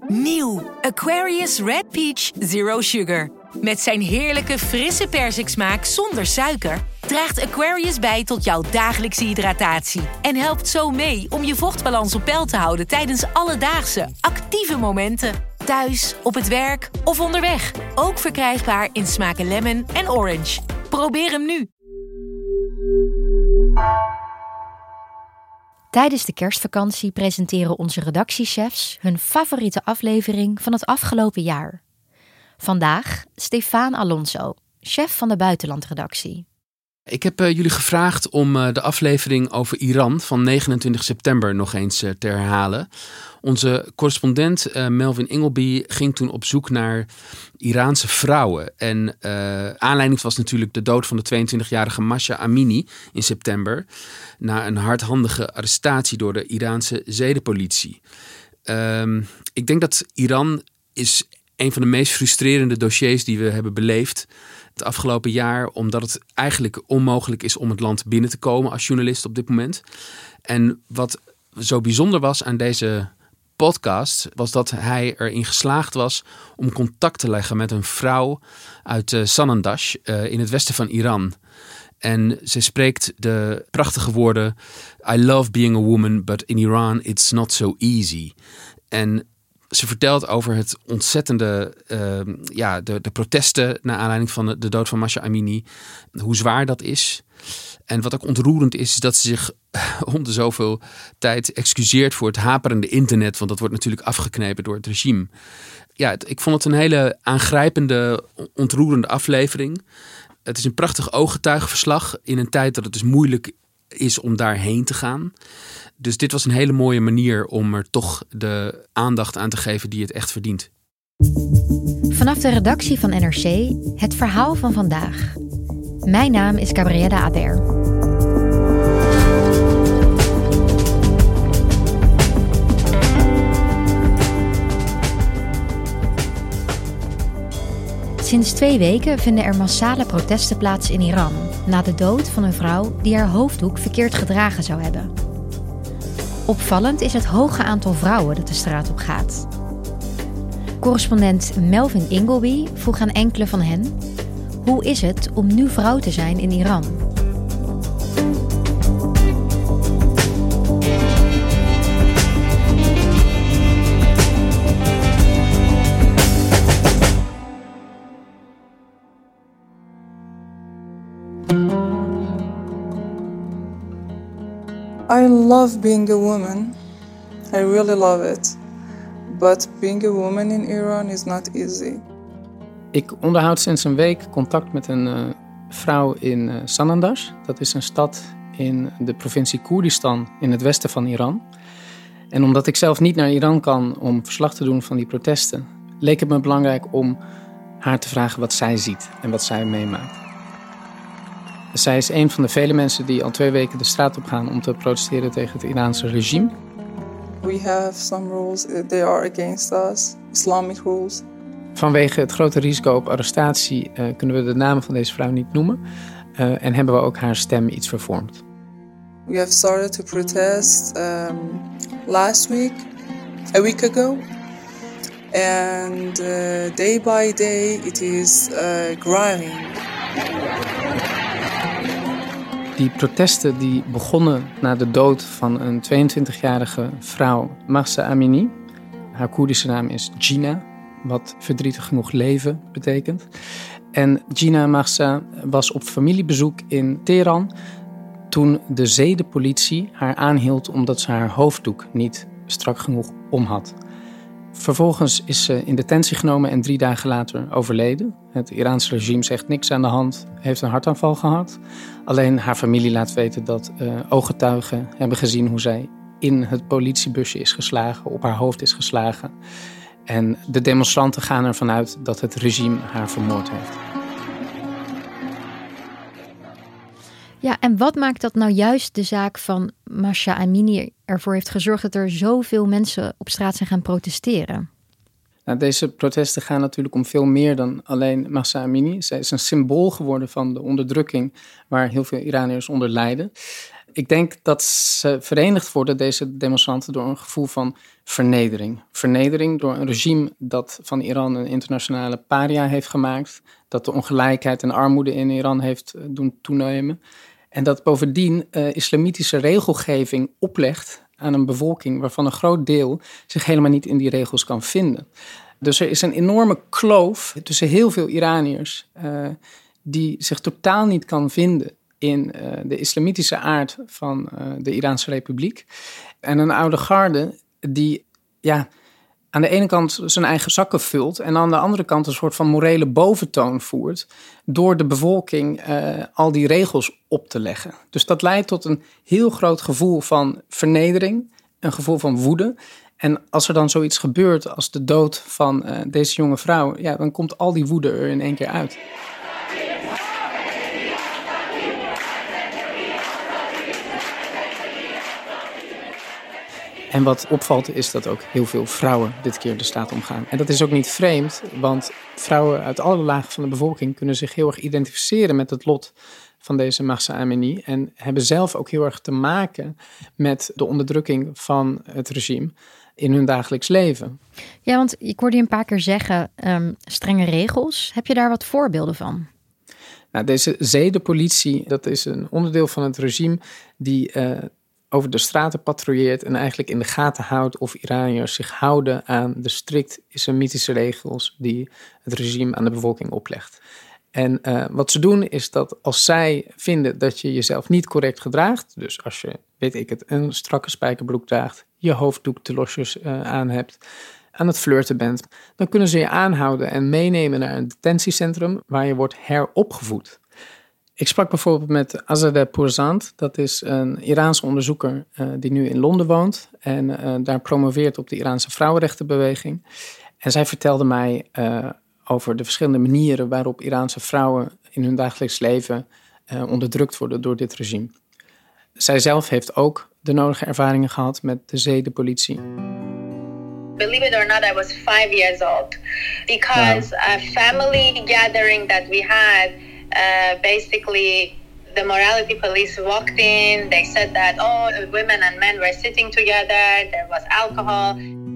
Nieuw Aquarius Red Peach Zero Sugar. Met zijn heerlijke frisse persiksmaak zonder suiker draagt Aquarius bij tot jouw dagelijkse hydratatie. En helpt zo mee om je vochtbalans op peil te houden tijdens alledaagse, actieve momenten. Thuis, op het werk of onderweg. Ook verkrijgbaar in smaken lemon en orange. Probeer hem nu. Tijdens de kerstvakantie presenteren onze redactiechefs hun favoriete aflevering van het afgelopen jaar. Vandaag Stefan Alonso, chef van de buitenlandredactie. Ik heb jullie gevraagd om de aflevering over Iran van 29 september nog eens te herhalen. Onze correspondent Melvin Ingleby ging toen op zoek naar Iraanse vrouwen. En aanleiding was natuurlijk de dood van de 22-jarige Mahsa Amini in september. Na een hardhandige arrestatie door de Iraanse zedenpolitie. Ik denk dat Iran is een van de meest frustrerende dossiers die we hebben beleefd het afgelopen jaar, omdat het eigenlijk onmogelijk is om het land binnen te komen als journalist op dit moment. En wat zo bijzonder was aan deze podcast, was dat hij erin geslaagd was om contact te leggen met een vrouw uit Sanandaj in het westen van Iran. En ze spreekt de prachtige woorden: I love being a woman, but in Iran it's not so easy. En ze vertelt over het ontzettende, de protesten naar aanleiding van de dood van Mahsa Amini. Hoe zwaar dat is. En wat ook ontroerend is dat ze zich om de zoveel tijd excuseert voor het haperende internet. Want dat wordt natuurlijk afgeknepen door het regime. Ja, ik vond het een hele aangrijpende, ontroerende aflevering. Het is een prachtig ooggetuigenverslag in een tijd dat het dus moeilijk is om daarheen te gaan. Dus dit was een hele mooie manier om er toch de aandacht aan te geven die het echt verdient. Vanaf de redactie van NRC het verhaal van vandaag. Mijn naam is Gabriella Aber. Sinds 2 weken vinden er massale protesten plaats in Iran na de dood van een vrouw die haar hoofddoek verkeerd gedragen zou hebben. Opvallend is het hoge aantal vrouwen dat de straat op gaat. Correspondent Melvin Ingleby vroeg aan enkele van hen: hoe is het om nu vrouw te zijn in Iran? I love being a woman. I really love it. But being a woman in Iran is not easy. Ik onderhoud sinds een week contact met een vrouw in Sanandaj. Dat is een stad in de provincie Koerdistan in het westen van Iran. En omdat ik zelf niet naar Iran kan om verslag te doen van die protesten, leek het me belangrijk om haar te vragen wat zij ziet en wat zij meemaakt. Zij is een van de vele mensen die al 2 weken de straat op gaan om te protesteren tegen het Iraanse regime. We have some rules, they are against us, Islamic rules. Vanwege het grote risico op arrestatie kunnen we de namen van deze vrouw niet noemen. En hebben we ook haar stem iets vervormd. We have started to protest last week, a week ago. And day by day it is growing. Die protesten die begonnen na de dood van een 22-jarige vrouw, Mahsa Amini. Haar Koerdische naam is Gina, wat verdrietig genoeg leven betekent. En Gina Mahsa was op familiebezoek in Teheran toen de zedenpolitie haar aanhield omdat ze haar hoofddoek niet strak genoeg om had. Vervolgens is ze in detentie genomen en 3 dagen later overleden. Het Iraanse regime zegt niks aan de hand, heeft een hartaanval gehad. Alleen haar familie laat weten dat ooggetuigen hebben gezien hoe zij in het politiebusje is geslagen, op haar hoofd is geslagen. En de demonstranten gaan ervan uit dat het regime haar vermoord heeft. Ja, en wat maakt dat nou juist de zaak van Mahsa Amini ervoor heeft gezorgd dat er zoveel mensen op straat zijn gaan protesteren? Nou, deze protesten gaan natuurlijk om veel meer dan alleen Mahsa Amini. Zij is een symbool geworden van de onderdrukking waar heel veel Iraniërs onder lijden. Ik denk dat ze verenigd worden, deze demonstranten, door een gevoel van vernedering. Vernedering door een regime dat van Iran een internationale paria heeft gemaakt. Dat de ongelijkheid en armoede in Iran heeft doen toenemen. En dat bovendien islamitische regelgeving oplegt aan een bevolking waarvan een groot deel zich helemaal niet in die regels kan vinden. Dus er is een enorme kloof tussen heel veel Iraniërs die zich totaal niet kan vinden in de islamitische aard van de Iraanse Republiek. En een oude garde die aan de ene kant zijn eigen zakken vult en aan de andere kant een soort van morele boventoon voert door de bevolking al die regels op te leggen. Dus dat leidt tot een heel groot gevoel van vernedering, een gevoel van woede. En als er dan zoiets gebeurt als de dood van deze jonge vrouw, dan komt al die woede er in één keer uit. En wat opvalt is dat ook heel veel vrouwen dit keer de straat omgaan. En dat is ook niet vreemd, want vrouwen uit alle lagen van de bevolking kunnen zich heel erg identificeren met het lot van deze Mahsa Amini en hebben zelf ook heel erg te maken met de onderdrukking van het regime in hun dagelijks leven. Ja, want ik hoorde je een paar keer zeggen, strenge regels. Heb je daar wat voorbeelden van? Nou, deze zedenpolitie, dat is een onderdeel van het regime die over de straten patrouilleert en eigenlijk in de gaten houdt of Iraniërs zich houden aan de strikt islamitische regels die het regime aan de bevolking oplegt. En wat ze doen is dat als zij vinden dat je jezelf niet correct gedraagt, dus als je, een strakke spijkerbroek draagt, je hoofddoek te losjes aan hebt, aan het flirten bent, dan kunnen ze je aanhouden en meenemen naar een detentiecentrum waar je wordt heropgevoed. Ik sprak bijvoorbeeld met Azadeh Pourzand. Dat is een Iraanse onderzoeker die nu in Londen woont en daar promoveert op de Iraanse vrouwenrechtenbeweging. En zij vertelde mij over de verschillende manieren waarop Iraanse vrouwen in hun dagelijks leven onderdrukt worden door dit regime. Zij zelf heeft ook de nodige ervaringen gehad met de zedenpolitie. Believe it or not, I was 5 years old because a family gathering that we had, basically the morality police walked in. They said that, women and men were sitting together. There was alcohol.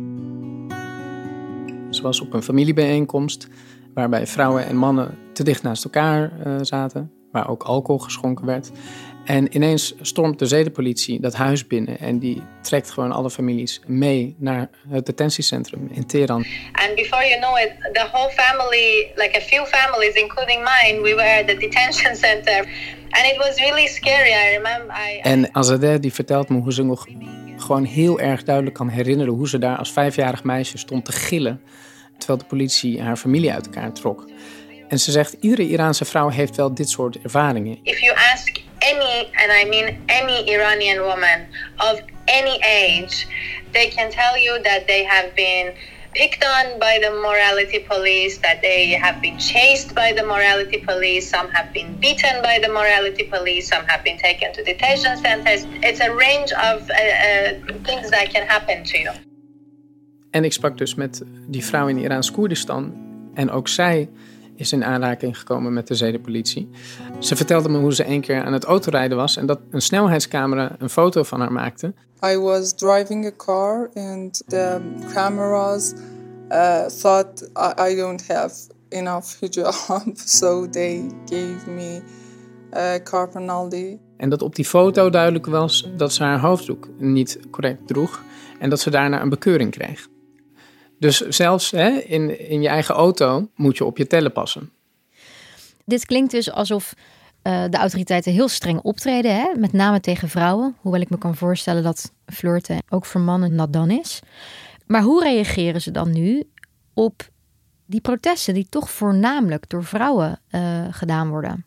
Ze was op een familiebijeenkomst waarbij vrouwen en mannen te dicht naast elkaar zaten, waar ook alcohol geschonken werd. En ineens stormt de zedenpolitie dat huis binnen en die trekt gewoon alle families mee naar het detentiecentrum in Teheran. And before you know it, the whole family, like a few families, including mine, we were at the detention center. And it was really scary. I remember. En Azadeh die vertelt me hoe ze nog gewoon heel erg duidelijk kan herinneren hoe ze daar als 5-jarig meisje stond te gillen terwijl de politie haar familie uit elkaar trok. En ze zegt, iedere Iraanse vrouw heeft wel dit soort ervaringen. If you ask any, and I mean any Iranian woman of any age, they can tell you that they have been picked on by the morality police, that they have been chased by the morality police, some have been beaten by the morality police, some have been taken to detention centers. It's a range of things that can happen to you. En ik sprak dus met die vrouw in Iraans-Koerdistan en ook zij is in aanraking gekomen met de zedenpolitie. Ze vertelde me hoe ze 1 keer aan het autorijden was en dat een snelheidscamera een foto van haar maakte. I was driving a car and the cameras thought I don't have enough hijab, so they gave me car penalty. En dat op die foto duidelijk was dat ze haar hoofddoek niet correct droeg en dat ze daarna een bekeuring kreeg. Dus zelfs in je eigen auto moet je op je tellen passen. Dit klinkt dus alsof de autoriteiten heel streng optreden, hè? Met name tegen vrouwen. Hoewel ik me kan voorstellen dat flirten ook voor mannen nat dan is. Maar hoe reageren ze dan nu op die protesten die toch voornamelijk door vrouwen gedaan worden?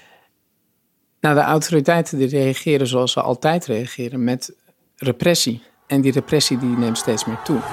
Nou, de autoriteiten die reageren zoals ze altijd reageren, met repressie. En die repressie die neemt steeds meer toe.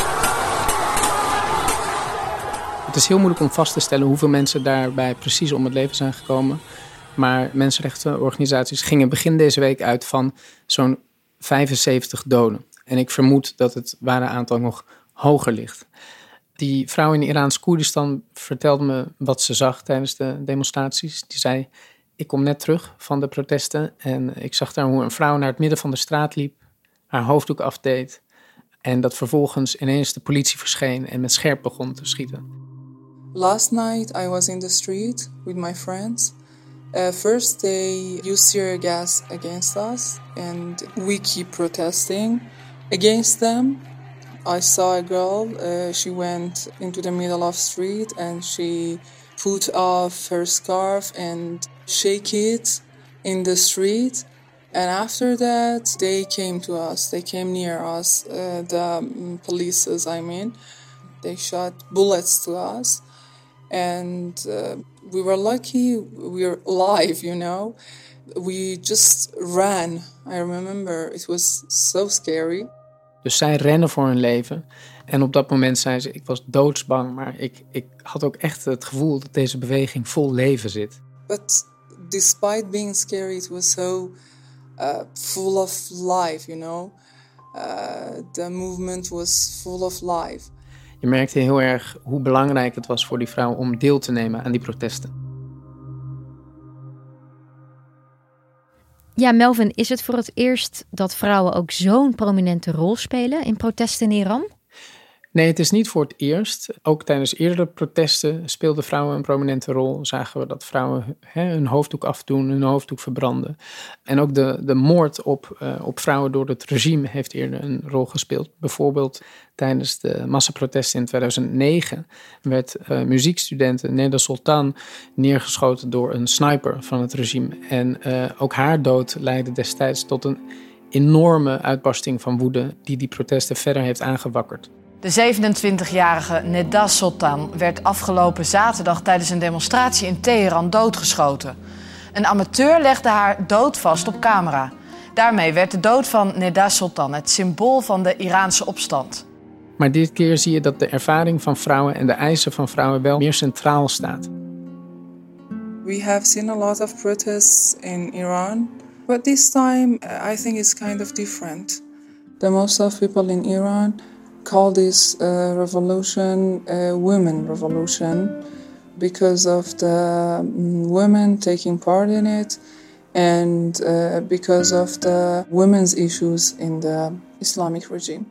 Het is heel moeilijk om vast te stellen hoeveel mensen daarbij precies om het leven zijn gekomen. Maar mensenrechtenorganisaties gingen begin deze week uit van zo'n 75 doden. En ik vermoed dat het ware aantal nog hoger ligt. Die vrouw in Iraans Koerdistan vertelde me wat ze zag tijdens de demonstraties. Die zei, Ik kom net terug van de protesten en ik zag daar hoe een vrouw naar het midden van de straat liep, haar hoofddoek afdeed en dat vervolgens ineens de politie verscheen en met scherp begon te schieten. Last night I was in the street with my friends. First they used tear gas against us and we keep protesting against them. I saw a girl, she went into the middle of the street and she put off her scarf and shake it in the street. And after that, they came to us. They came near us, the police, I mean. They shot bullets to us. And we were lucky we were alive, you know. We just ran. I remember it was so scary. Dus zij rennen voor hun leven. En op dat moment zei ze, ik was doodsbang. Maar ik had ook echt het gevoel dat deze beweging vol leven zit. But despite being scary, it was so full of life, you know. The movement was full of life. Je merkte heel erg hoe belangrijk het was voor die vrouw om deel te nemen aan die protesten. Ja, Melvin, is het voor het eerst dat vrouwen ook zo'n prominente rol spelen in protesten in Iran? Nee, het is niet voor het eerst. Ook tijdens eerdere protesten speelden vrouwen een prominente rol. Zagen we dat vrouwen hun hoofddoek afdoen, hun hoofddoek verbranden. En ook de moord op vrouwen door het regime heeft eerder een rol gespeeld. Bijvoorbeeld tijdens de massaprotesten in 2009 werd muziekstudente Neda Soltan neergeschoten door een sniper van het regime. En ook haar dood leidde destijds tot een enorme uitbarsting van woede die protesten verder heeft aangewakkerd. De 27-jarige Neda Soltan werd afgelopen zaterdag tijdens een demonstratie in Teheran doodgeschoten. Een amateur legde haar dood vast op camera. Daarmee werd de dood van Neda Soltan het symbool van de Iraanse opstand. Maar dit keer zie je dat de ervaring van vrouwen en de eisen van vrouwen wel meer centraal staat. We have seen a lot of protests in Iran, but this time I think it's kind of different. The most of people in Iran call this revolution a women revolution because of the women taking part in it and because of the women's issues in the Islamic regime.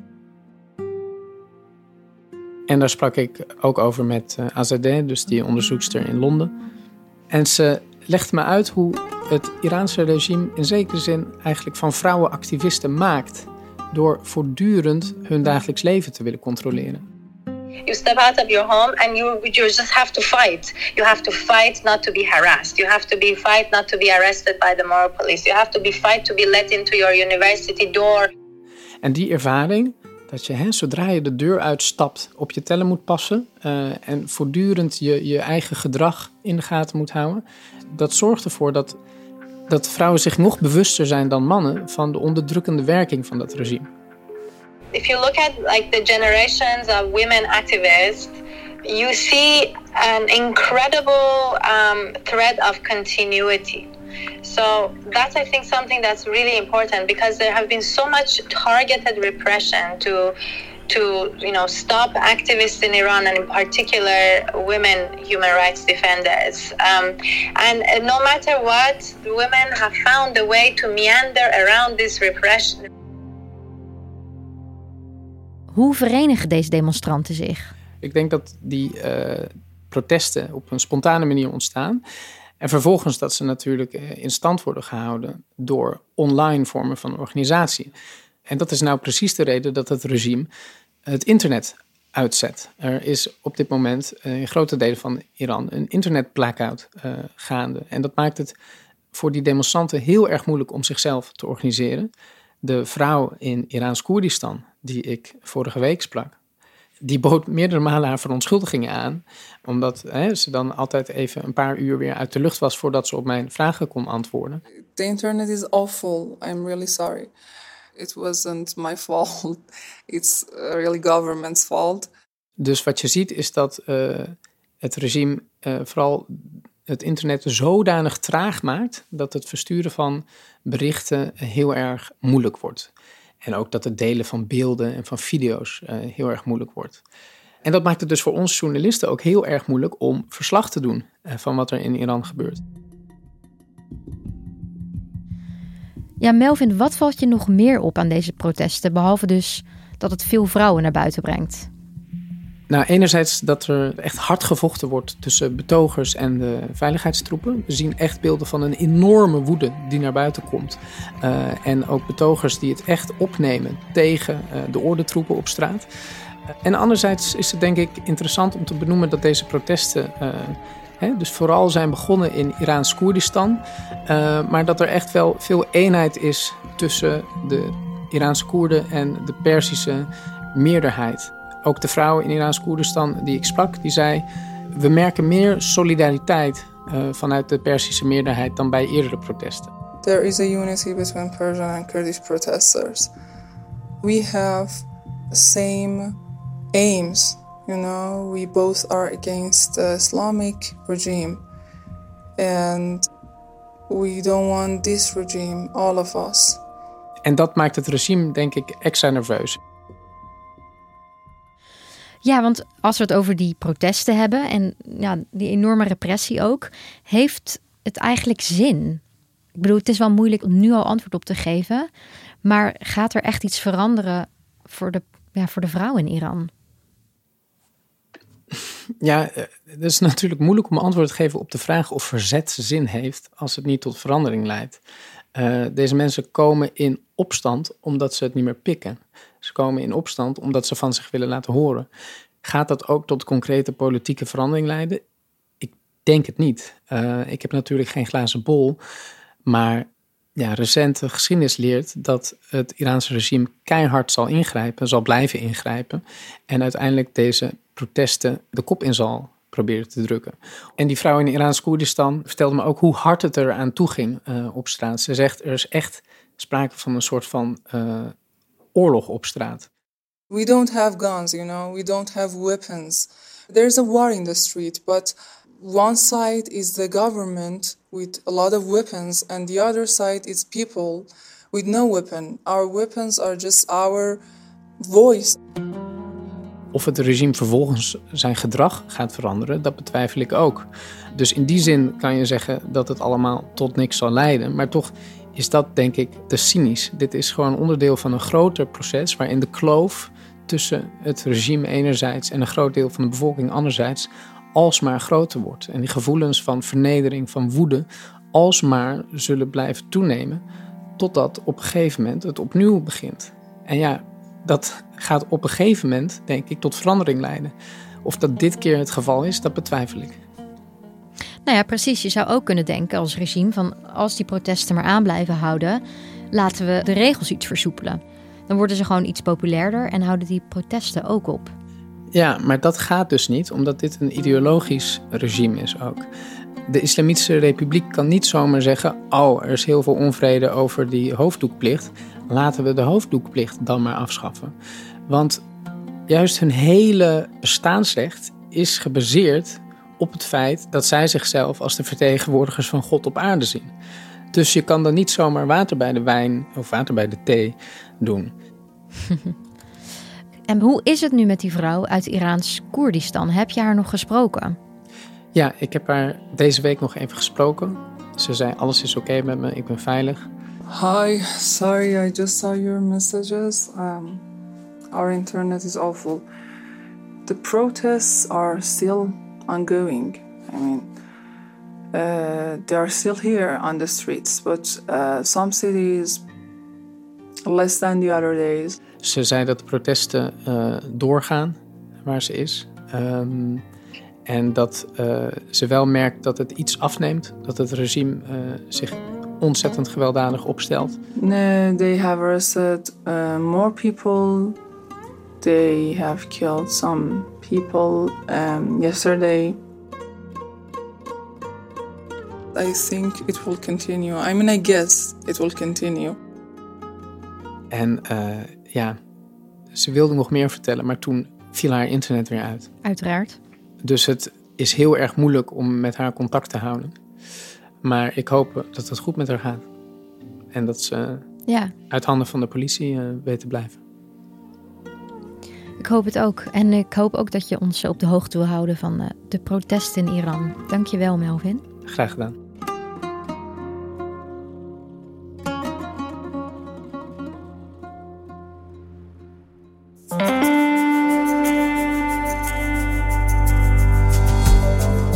En daar sprak ik ook over met Azadeh, dus die onderzoekster in Londen. En ze legde me uit hoe het Iraanse regime in zekere zin eigenlijk van vrouwenactivisten maakt door voortdurend hun dagelijks leven te willen controleren. You step out of your home and you just have to fight. You have to fight not to be harassed. You have to fight not to be arrested by the moral police. You have to fight to be let into your university door. En die ervaring, dat je zodra je de deur uitstapt op je tellen moet passen en voortdurend je eigen gedrag in de gaten moet houden, dat zorgt ervoor dat vrouwen zich nog bewuster zijn dan mannen van de onderdrukkende werking van dat regime. If you look at the generations of women activists, you see an incredible thread of continuity. So that's, I think, something that's really important because there have been so much targeted repression to stop activists in Iran and in particular women human rights defenders. And no matter what, women have found a way to meander around this repression. Hoe verenigen deze demonstranten zich? Ik denk dat die protesten op een spontane manier ontstaan. En vervolgens dat ze natuurlijk in stand worden gehouden door online vormen van organisatie. En dat is nou precies de reden dat het regime het internet uitzet. Er is op dit moment in grote delen van Iran een internetblackout gaande. En dat maakt het voor die demonstranten heel erg moeilijk om zichzelf te organiseren. De vrouw in Iraans-Koerdistan, die ik vorige week sprak, die bood meerdere malen haar verontschuldigingen aan, omdat ze dan altijd even een paar uur weer uit de lucht was voordat ze op mijn vragen kon antwoorden. The internet is awful. I'm really sorry. It wasn't my fault. It's really government's fault. Dus wat je ziet is dat het regime vooral het internet zodanig traag maakt dat het versturen van berichten heel erg moeilijk wordt. En ook dat het delen van beelden en van video's heel erg moeilijk wordt. En dat maakt het dus voor ons journalisten ook heel erg moeilijk om verslag te doen van wat er in Iran gebeurt. Ja, Melvin, wat valt je nog meer op aan deze protesten, behalve dus dat het veel vrouwen naar buiten brengt? Nou, enerzijds dat er echt hard gevochten wordt tussen betogers en de veiligheidstroepen. We zien echt beelden van een enorme woede die naar buiten komt. En ook betogers die het echt opnemen tegen de ordentroepen op straat. En anderzijds is het denk ik interessant om te benoemen dat deze protesten dus vooral zijn begonnen in Iraans Koerdistan. Maar dat er echt wel veel eenheid is tussen de Iraanse Koerden en de Perzische meerderheid. Ook de vrouw in Iraans Koerdistan die ik sprak, die zei: we merken meer solidariteit vanuit de Perzische meerderheid dan bij eerdere protesten. There is a unity between Persian and Kurdish protesters. We have the same aims, you know. We both are against the Islamic regime. And we don't want this regime, all of us. En dat maakt het regime, denk ik, extra nerveus. Ja, want als we het over die protesten hebben en ja, die enorme repressie ook, heeft het eigenlijk zin? Ik bedoel, het is wel moeilijk om nu al antwoord op te geven, maar gaat er echt iets veranderen voor de vrouw in Iran? Ja, het is natuurlijk moeilijk om antwoord te geven op de vraag of verzet zin heeft als het niet tot verandering leidt. Deze mensen komen in opstand omdat ze het niet meer pikken. Ze komen in opstand omdat ze van zich willen laten horen. Gaat dat ook tot concrete politieke verandering leiden? Ik denk het niet. Ik heb natuurlijk geen glazen bol, maar ja, recente geschiedenis leert dat het Iraanse regime keihard zal ingrijpen, zal blijven ingrijpen en uiteindelijk deze protesten de kop in zal proberen te drukken. En die vrouw in Iraans Koerdistan vertelde me ook hoe hard het er aan toe ging op straat. Ze zegt, er is echt sprake van een soort van oorlog op straat. We don't have guns, you know, we don't have weapons. There's a war in the street, but one side is the government with a lot of weapons and the other side is people with no weapon. Our weapons are just our voice. Of het regime vervolgens zijn gedrag gaat veranderen, dat betwijfel ik ook. Dus in die zin kan je zeggen dat het allemaal tot niks zal leiden. Maar toch is dat, denk ik, te cynisch. Dit is gewoon onderdeel van een groter proces waarin de kloof tussen het regime enerzijds en een groot deel van de bevolking anderzijds alsmaar groter wordt. En die gevoelens van vernedering, van woede, alsmaar zullen blijven toenemen totdat op een gegeven moment het opnieuw begint. En ja, dat gaat op een gegeven moment, denk ik, tot verandering leiden. Of dat dit keer het geval is, dat betwijfel ik. Nou ja, precies. Je zou ook kunnen denken als regime van als die protesten maar aan blijven houden, laten we de regels iets versoepelen. Dan worden ze gewoon iets populairder en houden die protesten ook op. Ja, maar dat gaat dus niet, omdat dit een ideologisch regime is ook. De Islamitische Republiek kan niet zomaar zeggen, er is heel veel onvrede over die hoofddoekplicht. Laten we de hoofddoekplicht dan maar afschaffen. Want juist hun hele bestaansrecht is gebaseerd op het feit dat zij zichzelf als de vertegenwoordigers van God op aarde zien. Dus je kan dan niet zomaar water bij de wijn of water bij de thee doen. En hoe is het nu met die vrouw uit Iraans Koerdistan? Heb je haar nog gesproken? Ja, ik heb haar deze week nog even gesproken. Ze zei, alles is oké met me, ik ben veilig. Hi, sorry, I just saw your messages. Our internet is awful. The protests are still ongoing. I mean, they are still here on the streets, but some cities less than the other days. Ze zei dat de protesten doorgaan waar ze is. En dat ze wel merkt dat het iets afneemt. Dat het regime zich ontzettend gewelddadig opstelt. They have arrested more people. They have killed some people yesterday. I think it will continue. I mean, I guess it will continue. En ze wilde nog meer vertellen, maar toen viel haar internet weer uit. Uiteraard. Dus het is heel erg moeilijk om met haar contact te houden. Maar ik hoop dat het goed met haar gaat. En dat ze uit handen van de politie weet te blijven. Ik hoop het ook. En ik hoop ook dat je ons op de hoogte wil houden van de protesten in Iran. Dank je wel, Melvin. Graag gedaan.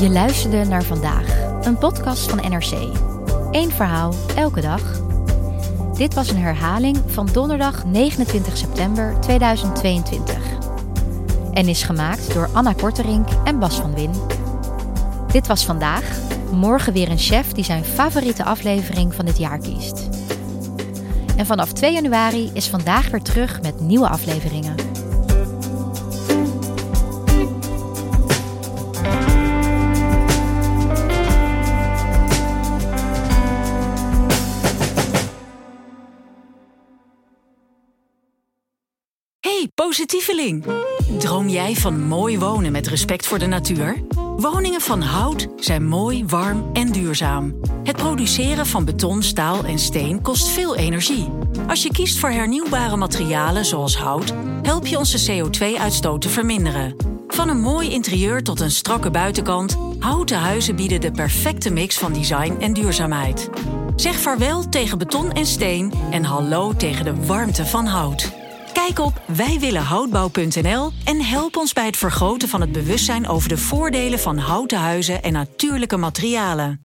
Je luisterde naar Vandaag, een podcast van NRC. Eén verhaal, elke dag. Dit was een herhaling van donderdag 29 september 2022. En is gemaakt door Anna Korterink en Bas van Win. Dit was Vandaag. Morgen weer een chef die zijn favoriete aflevering van dit jaar kiest. En vanaf 2 januari is Vandaag weer terug met nieuwe afleveringen. Hey, positieveling! Droom jij van mooi wonen met respect voor de natuur? Woningen van hout zijn mooi, warm en duurzaam. Het produceren van beton, staal en steen kost veel energie. Als je kiest voor hernieuwbare materialen zoals hout, help je onze CO2-uitstoot te verminderen. Van een mooi interieur tot een strakke buitenkant, houten huizen bieden de perfecte mix van design en duurzaamheid. Zeg vaarwel tegen beton en steen en hallo tegen de warmte van hout. Kijk op wijwillenhoutbouw.nl en help ons bij het vergroten van het bewustzijn over de voordelen van houten huizen en natuurlijke materialen.